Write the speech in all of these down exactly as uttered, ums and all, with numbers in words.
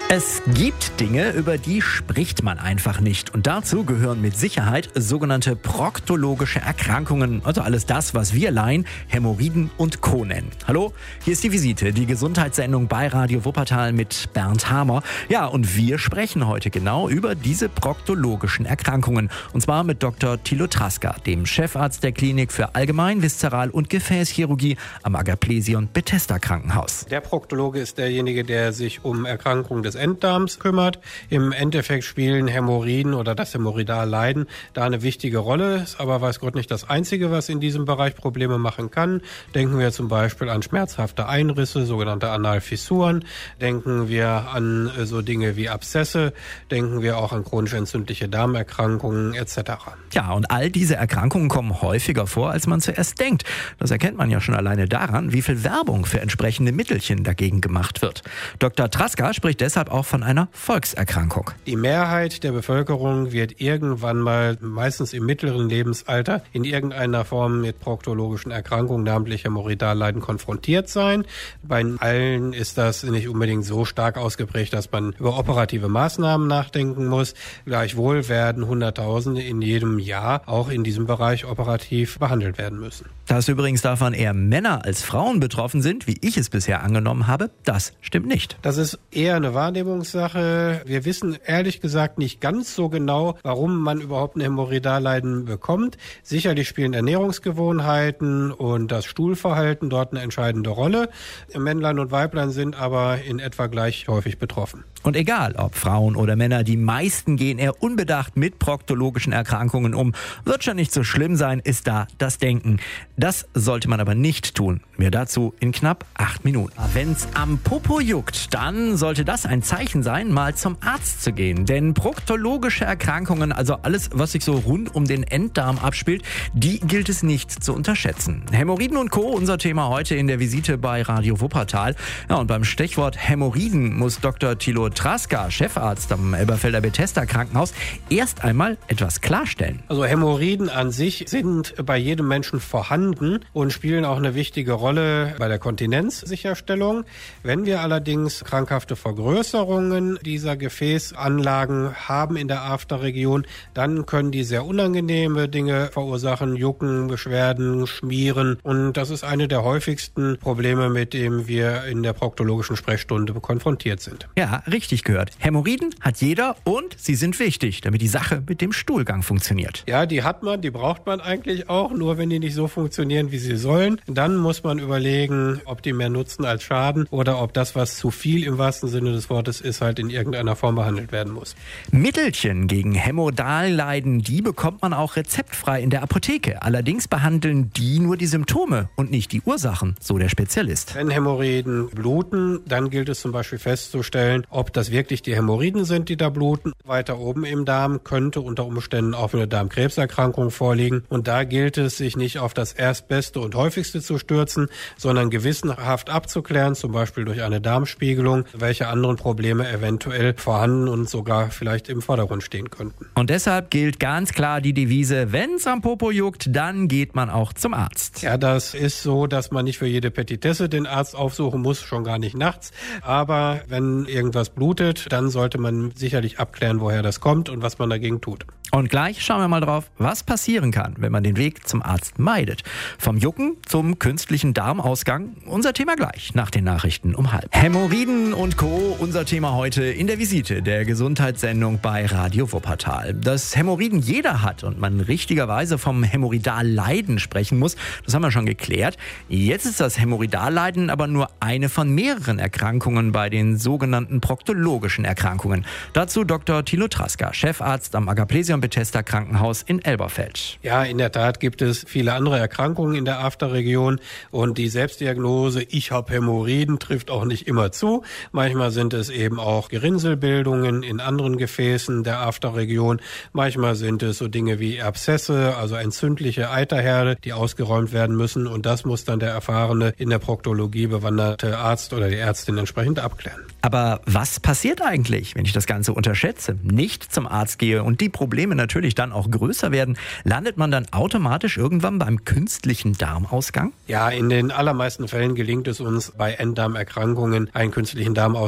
Es gibt Dinge, über die spricht man einfach nicht. Und dazu gehören mit Sicherheit sogenannte proktologische Erkrankungen. Also alles das, was wir Laien Hämorrhoiden und Co. nennen. Hallo, hier ist die Visite, die Gesundheitssendung bei Radio Wuppertal mit Bernd Hamer. Ja, und wir sprechen heute genau über diese proktologischen Erkrankungen. Und zwar mit Doktor Thilo Traska, dem Chefarzt der Klinik für Allgemein-, Viszeral- und Gefäßchirurgie am Agaplesion Bethesda Krankenhaus. Der Proktologe ist derjenige, der sich um Erkrankungen des Enddarms kümmert. Im Endeffekt spielen Hämorrhoiden oder das Hämorrhoidalleiden da eine wichtige Rolle. Ist aber weiß Gott nicht das Einzige, was in diesem Bereich Probleme machen kann. Denken wir zum Beispiel an schmerzhafte Einrisse, sogenannte Analfissuren. Denken wir an so Dinge wie Abszesse. Denken wir auch an chronisch entzündliche Darmerkrankungen et cetera. Ja, und all diese Erkrankungen kommen häufiger vor, als man zuerst denkt. Das erkennt man ja schon alleine daran, wie viel Werbung für entsprechende Mittelchen dagegen gemacht wird. Doktor Traska spricht deshalb auch von einer Volkserkrankung. Die Mehrheit der Bevölkerung wird irgendwann mal, meistens im mittleren Lebensalter, in irgendeiner Form mit proktologischen Erkrankungen, namentlich Hämorrhoidalleiden, konfrontiert sein. Bei allen ist das nicht unbedingt so stark ausgeprägt, dass man über operative Maßnahmen nachdenken muss. Gleichwohl werden Hunderttausende in jedem Jahr auch in diesem Bereich operativ behandelt werden müssen. Dass übrigens davon eher Männer als Frauen betroffen sind, wie ich es bisher angenommen habe, das stimmt nicht. Das ist eher eine Wahrnehmungssache. Wir wissen ehrlich gesagt nicht ganz so genau, warum man überhaupt ein Hämorrhoidalleiden bekommt. Sicherlich spielen Ernährungsgewohnheiten und das Stuhlverhalten dort eine entscheidende Rolle. Männlein und Weiblein sind aber in etwa gleich häufig betroffen. Und egal, ob Frauen oder Männer, die meisten gehen eher unbedacht mit proktologischen Erkrankungen um. Wird schon nicht so schlimm sein, ist da das Denken. Das sollte man aber nicht tun. Mehr dazu in knapp acht Minuten. Wenn's am Popo juckt, dann sollte das ein Zeichen sein, mal zum Arzt zu gehen. Denn proktologische Erkrankungen, also alles, was sich so rund um den Enddarm abspielt, die gilt es nicht zu unterschätzen. Hämorrhoiden und Co., unser Thema heute in der Visite bei Radio Wuppertal. Ja, und beim Stichwort Hämorrhoiden muss Doktor Thilo Traska, Chefarzt am Elberfelder Bethesda Krankenhaus, erst einmal etwas klarstellen. Also Hämorrhoiden an sich sind bei jedem Menschen vorhanden und spielen auch eine wichtige Rolle bei der Kontinenzsicherstellung. Wenn wir allerdings krankhafte Vergrößerungen dieser Gefäßanlagen haben in der Afterregion, dann können die sehr unangenehme Dinge verursachen, Jucken, Beschwerden, Schmieren. Und das ist eine der häufigsten Probleme, mit denen wir in der proktologischen Sprechstunde konfrontiert sind. Ja, richtig gehört. Hämorrhoiden hat jeder und sie sind wichtig, damit die Sache mit dem Stuhlgang funktioniert. Ja, die hat man, die braucht man eigentlich auch, nur wenn die nicht so funktionieren, wie sie sollen. Dann muss man überlegen, ob die mehr nutzen als schaden oder ob das, was zu viel im wahrsten Sinne des Wortes ist, halt in irgendeiner Form behandelt werden muss. Mittelchen gegen Hämorrhoidalleiden, die bekommt man auch rezeptfrei in der Apotheke. Allerdings behandeln die nur die Symptome und nicht die Ursachen, so der Spezialist. Wenn Hämorrhoiden bluten, dann gilt es zum Beispiel festzustellen, ob das wirklich die Hämorrhoiden sind, die da bluten. Weiter oben im Darm könnte unter Umständen auch eine Darmkrebserkrankung vorliegen. Und da gilt es, sich nicht auf das Erstbeste und Häufigste zu stürzen, sondern gewissenhaft abzuklären, zum Beispiel durch eine Darmspiegelung, welche anderen Probleme eventuell vorhanden und sogar vielleicht im Vordergrund stehen könnten. Und deshalb gilt ganz klar die Devise, wenn's am Popo juckt, dann geht man auch zum Arzt. Ja, das ist so, dass man nicht für jede Petitesse den Arzt aufsuchen muss, schon gar nicht nachts. Aber wenn irgendwas blutet, dann sollte man sicherlich abklären, woher das kommt und was man dagegen tut. Und gleich schauen wir mal drauf, was passieren kann, wenn man den Weg zum Arzt meidet. Vom Jucken zum künstlichen Darmausgang, unser Thema gleich nach den Nachrichten um halb. Hämorrhoiden und Co., unser Thema heute in der Visite der Gesundheitssendung bei Radio Wuppertal. Dass Hämorrhoiden jeder hat und man richtigerweise vom Hämorrhoidalleiden sprechen muss, das haben wir schon geklärt. Jetzt ist das Hämorrhoidalleiden aber nur eine von mehreren Erkrankungen bei den sogenannten proktologischen Erkrankungen. Dazu Doktor Thilo Traska, Chefarzt am Agaplesion Bethesda Krankenhaus in Elberfeld. Ja, in der Tat gibt es viele andere Erkrankungen in der Afterregion und die Selbstdiagnose, ich habe Hämorrhoiden, trifft auch nicht immer zu. Manchmal sind es eben auch Gerinnselbildungen in anderen Gefäßen der Afterregion. Manchmal sind es so Dinge wie Abszesse, also entzündliche Eiterherde, die ausgeräumt werden müssen und das muss dann der erfahrene, in der Proktologie bewanderte Arzt oder die Ärztin entsprechend abklären. Aber was passiert eigentlich, wenn ich das Ganze unterschätze, nicht zum Arzt gehe und die Probleme natürlich dann auch größer werden? Landet man dann automatisch irgendwann beim künstlichen Darmausgang? Ja, in den allermeisten Fällen gelingt es uns bei Enddarmerkrankungen einen künstlichen Darmausgang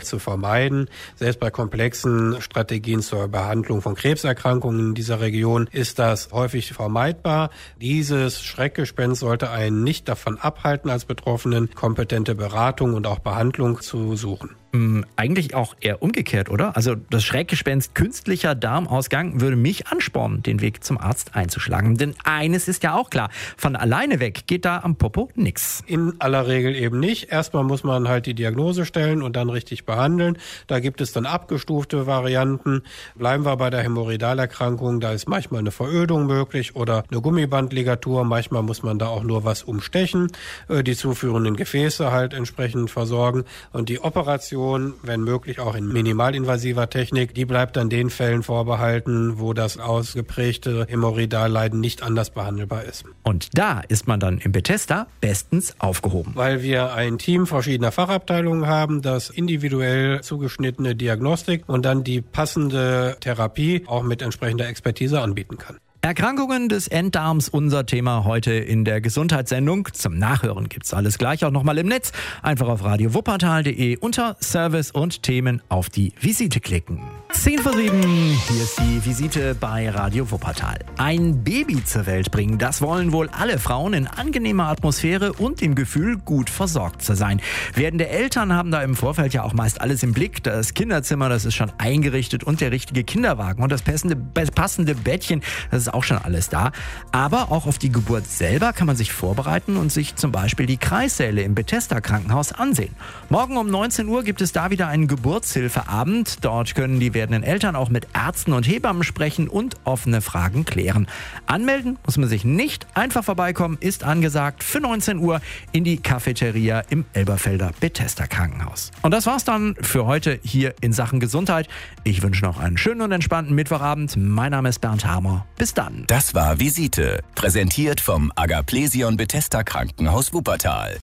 zu vermeiden. Selbst bei komplexen Strategien zur Behandlung von Krebserkrankungen in dieser Region ist das häufig vermeidbar. Dieses Schreckgespenst sollte einen nicht davon abhalten, als Betroffenen kompetente Beratung und auch Behandlung zu suchen. Ähm, eigentlich auch eher umgekehrt, oder? Also das Schreckgespenst künstlicher Darmausgang würde mich anspornen, den Weg zum Arzt einzuschlagen. Denn eines ist ja auch klar, von alleine weg geht da am Popo nix. In aller Regel eben nicht. Erstmal muss man halt die Diagnose stellen und dann richtig behandeln. Da gibt es dann abgestufte Varianten. Bleiben wir bei der Hämorrhoidalerkrankung, da ist manchmal eine Verödung möglich oder eine Gummibandligatur. Manchmal muss man da auch nur was umstechen, die zuführenden Gefäße halt entsprechend versorgen. Und die Operation, wenn möglich auch in minimalinvasiver Technik, die bleibt dann den Fällen vorbehalten, wo das ausgeprägte Hämorrhoidalleiden nicht anders behandelbar ist. Und da ist man dann im Bethesda bestens aufgehoben. Weil wir ein Team verschiedener Fachabteilungen haben, das individuell zugeschnittene Diagnostik und dann die passende Therapie auch mit entsprechender Expertise anbieten kann. Erkrankungen des Enddarms, unser Thema heute in der Gesundheitssendung. Zum Nachhören gibt's alles gleich auch nochmal im Netz. Einfach auf radio wuppertal punkt de unter Service und Themen auf die Visite klicken. zehn vor sieben, hier ist die Visite bei Radio Wuppertal. Ein Baby zur Welt bringen, das wollen wohl alle Frauen in angenehmer Atmosphäre und im Gefühl, gut versorgt zu sein. Werdende Eltern haben da im Vorfeld ja auch meist alles im Blick. Das Kinderzimmer, das ist schon eingerichtet und der richtige Kinderwagen und das passende, passende Bettchen, das ist auch schon alles da. Aber auch auf die Geburt selber kann man sich vorbereiten und sich zum Beispiel die Kreissäle im Bethesda Krankenhaus ansehen. Morgen um neunzehn Uhr gibt es da wieder einen Geburtshilfeabend. Dort können die werdenden Eltern auch mit Ärzten und Hebammen sprechen und offene Fragen klären. Anmelden muss man sich nicht, einfach vorbeikommen ist angesagt für neunzehn Uhr in die Cafeteria im Elberfelder Bethesda Krankenhaus. Und das war's dann für heute hier in Sachen Gesundheit. Ich wünsche noch einen schönen und entspannten Mittwochabend. Mein Name ist Bernd Hamer. Bis dann. Das war Visite, präsentiert vom Agaplesion Bethesda Krankenhaus Wuppertal.